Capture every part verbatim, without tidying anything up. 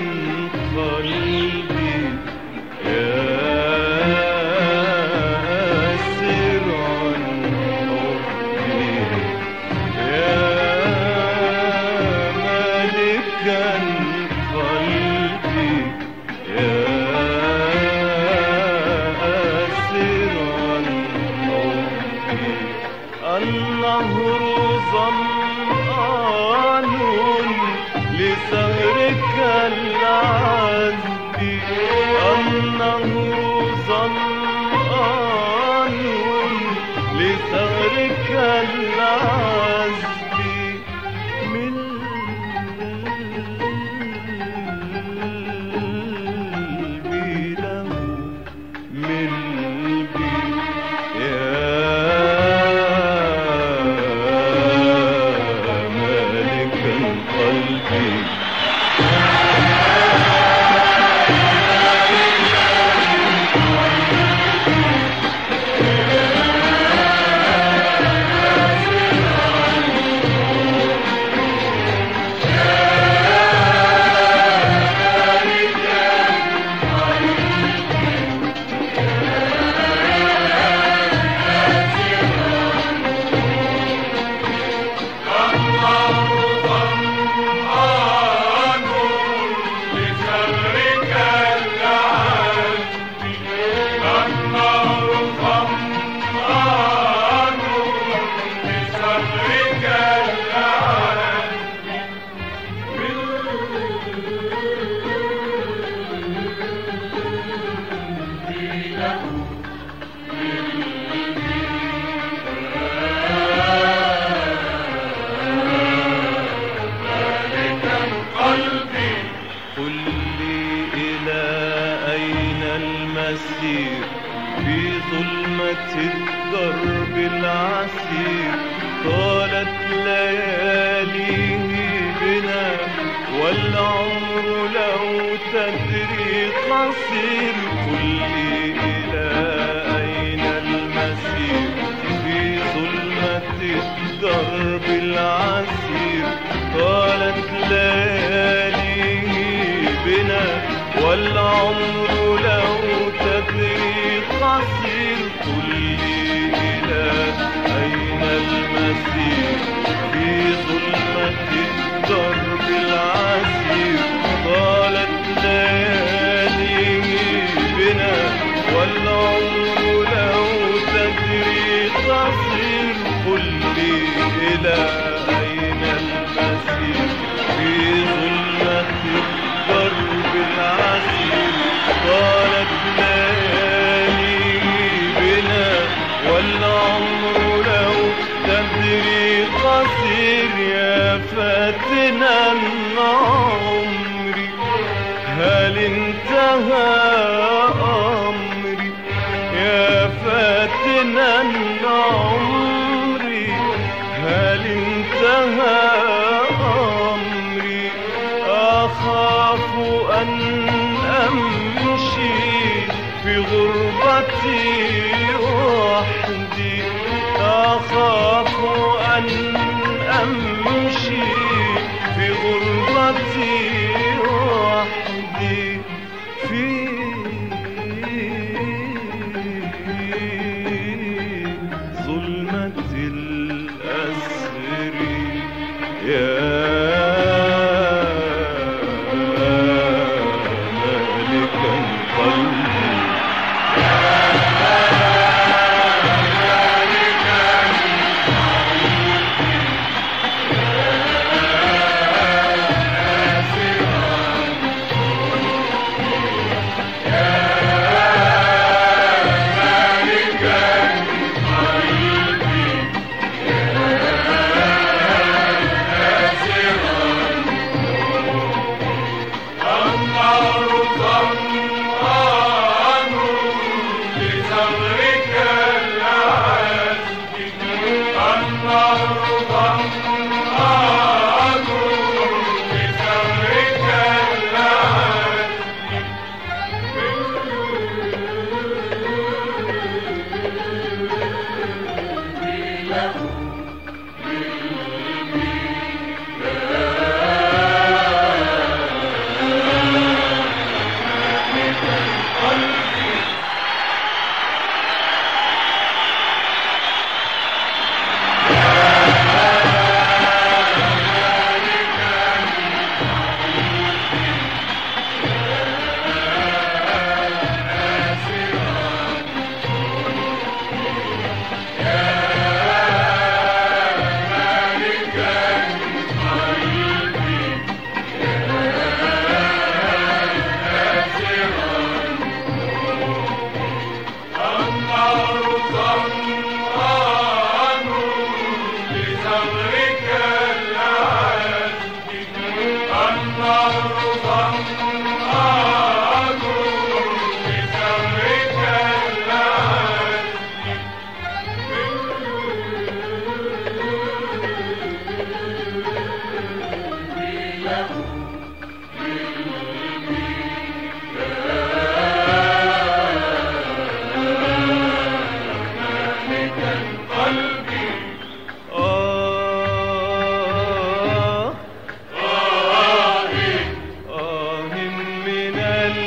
قلبي يا سرا حبي يا مالكا قلبي يا سرا حبي النهر ظمآن لثغرك العذب النهر ظمآن لثغرك العذب من قلبي له من قلبي يا قلبي المسير في ظلمة الدرب العسير طالت لياليه بنا والعمر لو تدري قصير قل لي إلى أين المسير في ظلمة الدرب العسير طالت لياليه بنا والعمر لو تدري قصير قل لي إلى أين المسير في ظلمة الدرب العسير طالت لياليه بنا والعمر لو تدري قصير قل لي إلى أين المسير في ظلمة الدرب العسير طالت لياليه بنا والعمر لو تدري قصير يا فاتنا عمري هل انتهى أمري يا فاتنا عمري هل انتهى أمري أخاف أن أمشي في غربتي وحدي أخاف أن أمشي في غربتي وحدي في ظلمة الأسر يا مالك قلبي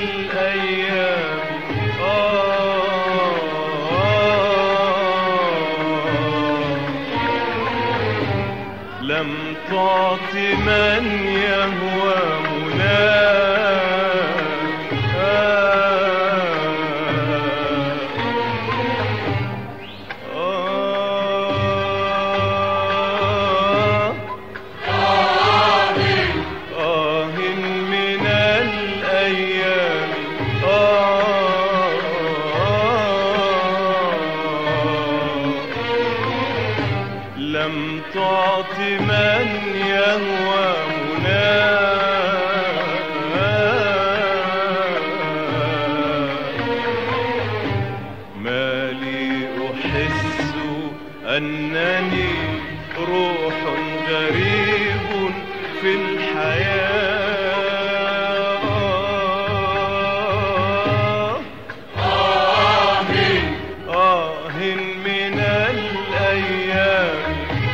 الأيام آه لم تعط من يهوى مناه لم تعط من يهوى مناه ما لي أحس أنني روح غريب في الحياة آه آه من الأيام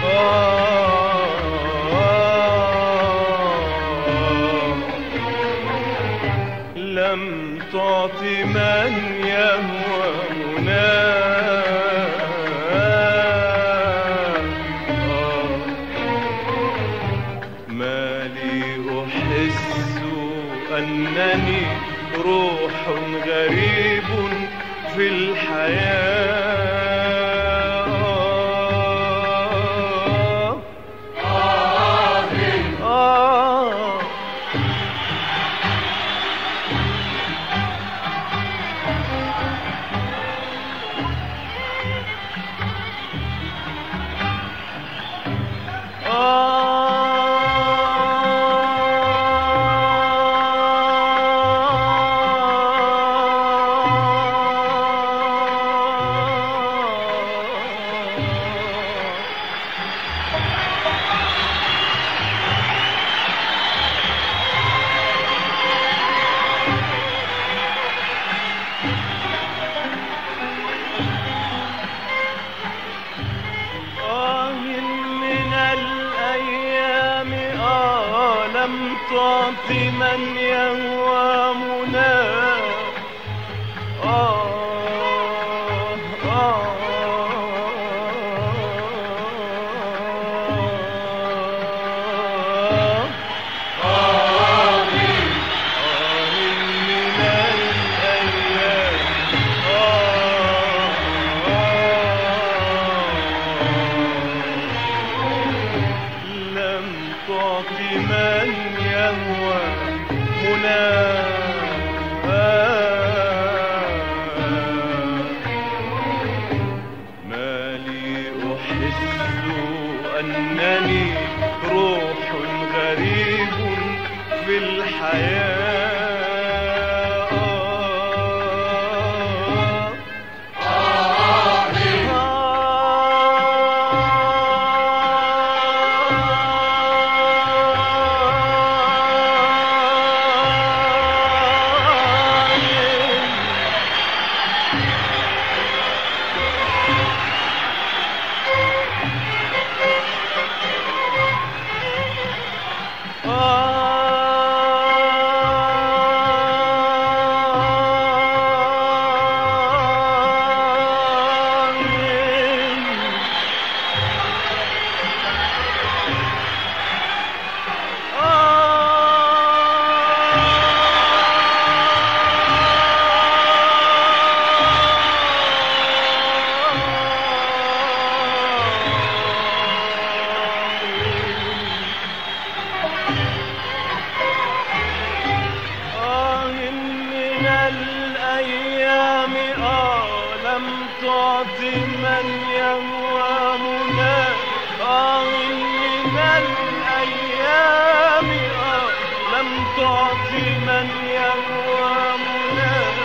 لم تعط من يهوى مناه ما لي أحس أنني روح غريب في الحياة لم تعط من يهوى مناه آه آه آه من الأيام لم تعط من يهوى مناه ما لي أحس أنني روح غريب في الحياة الأيام آه لم تعط من يهوى مناه آه من الأيام آه لم تعط من يهوى مناه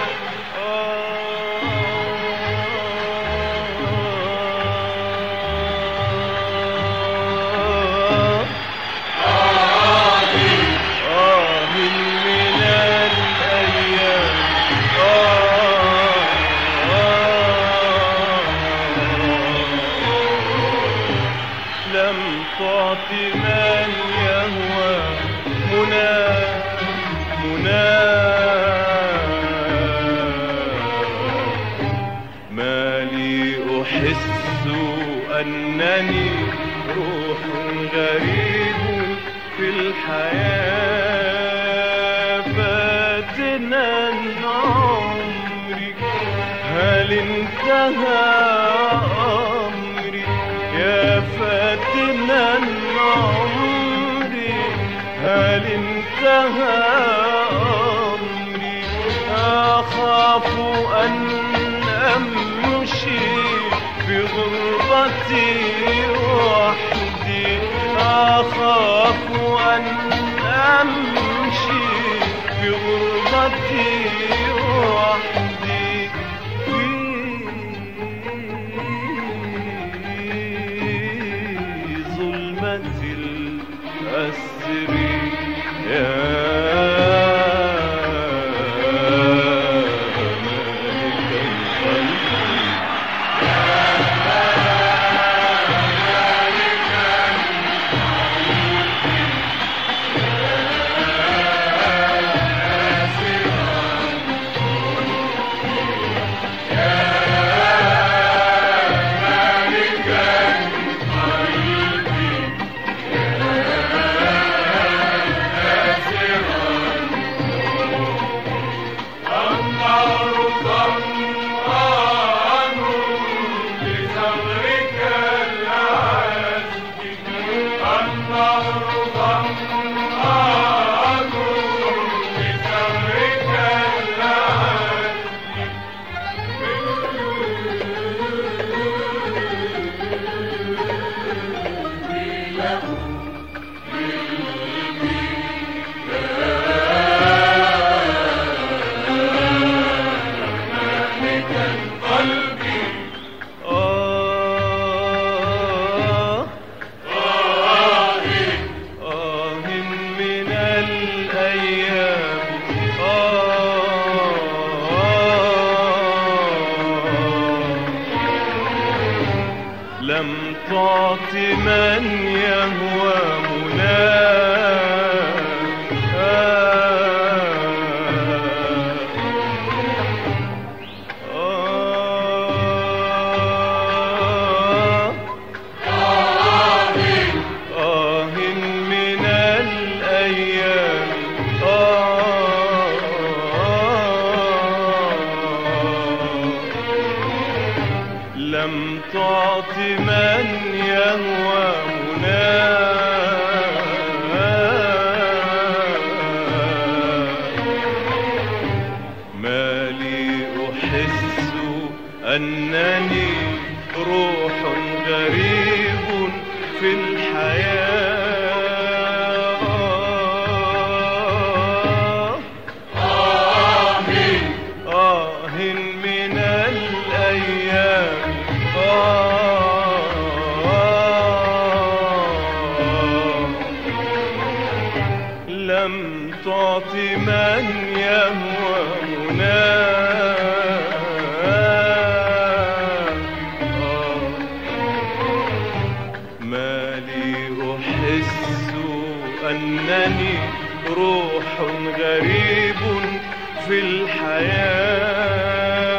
أنني روح غريب في الحياة. فاتنا عمري هل انتهى أمري؟ يا فاتنا عمري هل انتهى أمري؟ أخاف أن أمشي بغربتي وحدي، أخاف أن أمشي بغربتي وحدي في ظلمة الأسر يا لم تعط من يهوى لم تعط من يهوى ما لي أحس أنني روح غريب في الحياة. آه آه من الأيام لم تعط من يهوى ما لي أحس أنني روح غريب في الحياة.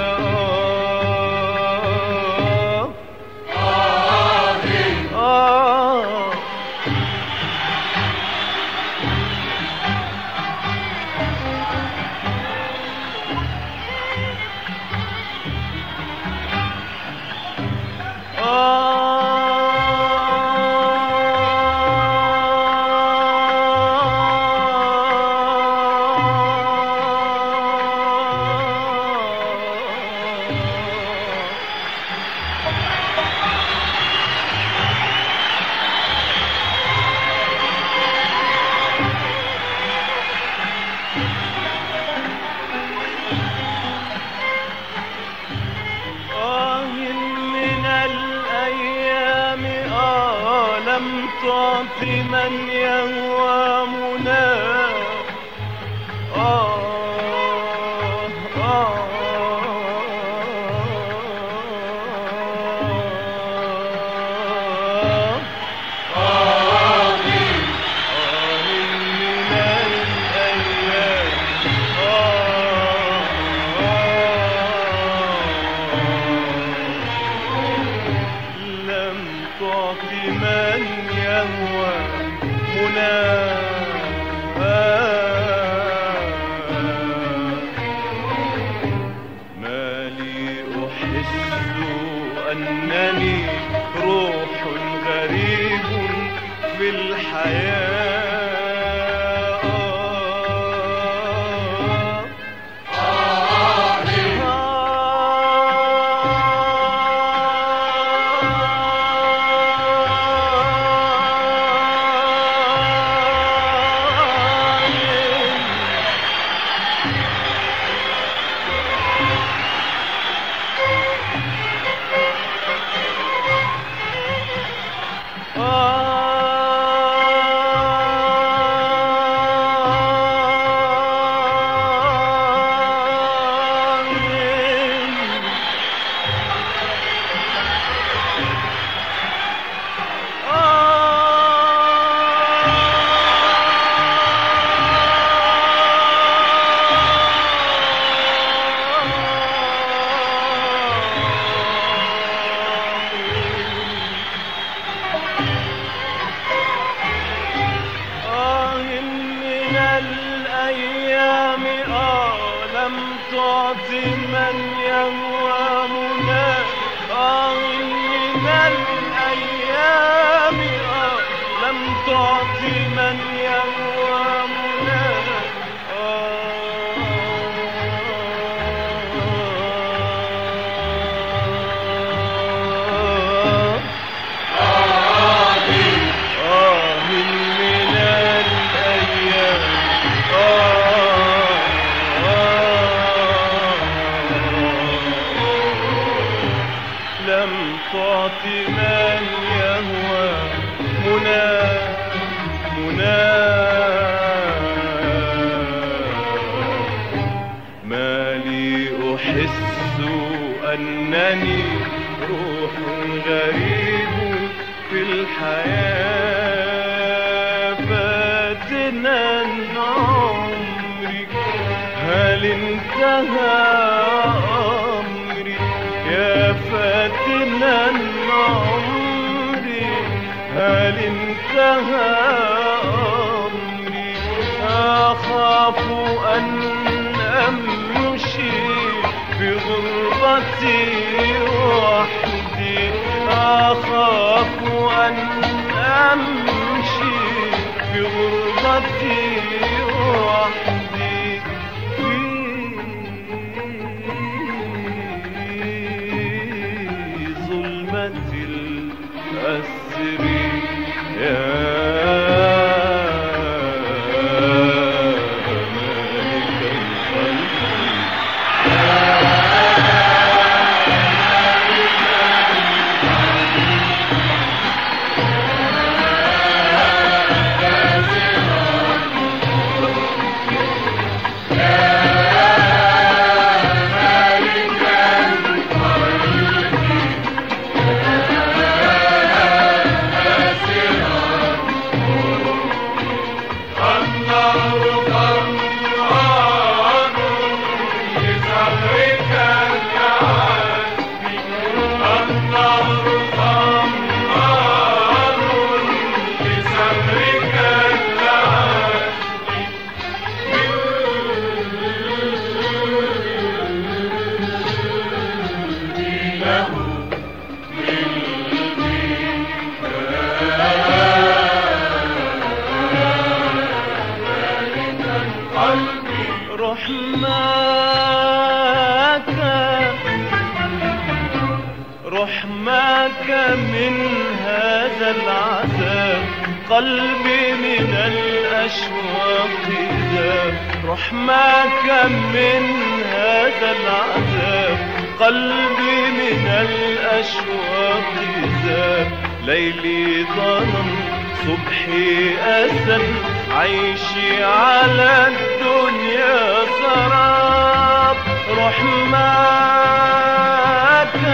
لم تعط من يهوى مناه. آه آه آه من الأيام لم لم تعط من يهوى مناه آه من الأيام آه لم تعط من يهوى مناه تعط من يهوى منى منى ما لي أحس أنني روح غريب في الحياة فاتنا عمري هل انتهى أمري يا فاتنا عمري هل انتهى أمري أخاف أن أمشي بغربتي وحدي أخاف أن أمشي بغربتي وحدي الأسري يا مالك الخلق رحمك رحمك من هذا العذاب قلبي من الأشواق ذاب رحمك من هذا العذاب قلبي من الأشواق ذاب ليلي ظلم صبحي أسل عيشي على الدنيا سراب رحمك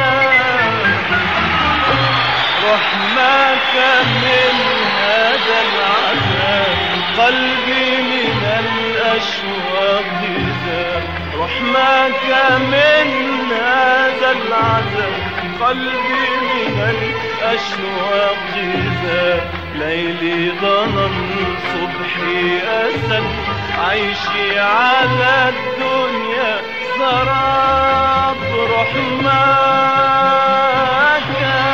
رحمك من هذا العذاب قلبي من الأشواق ذاب رحمك من هذا العذاب قلبي من الأشواق ذاب ليلي ظلم صبحي أسد عيشي على الدنيا سراب رحمك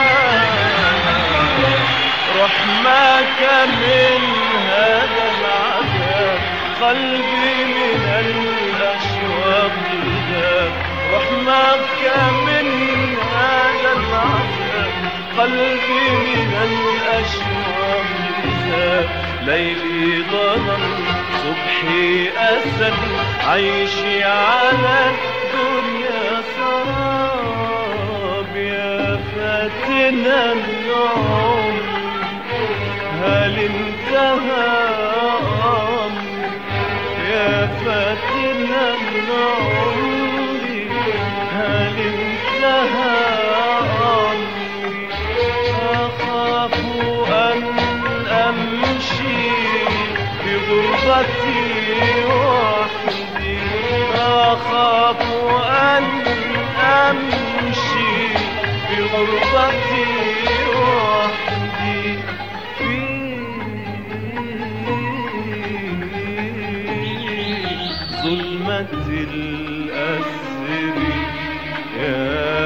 رحمك من هذا العذاب قلبي من الأشواق ذاب رحمك من هذا العذاب قلبي من الأشواق ذاب ليلي ظلم صبحي أسد عيشي على الدنيا سراب يا فاتنا النعم هل انتهى أمري يا فاتنا النعم هل انتهى أمري أخاف أن أمشي بغربتي وحدي أخاف أن أمشي بغربتي وحدي في ظلمة الأسر يا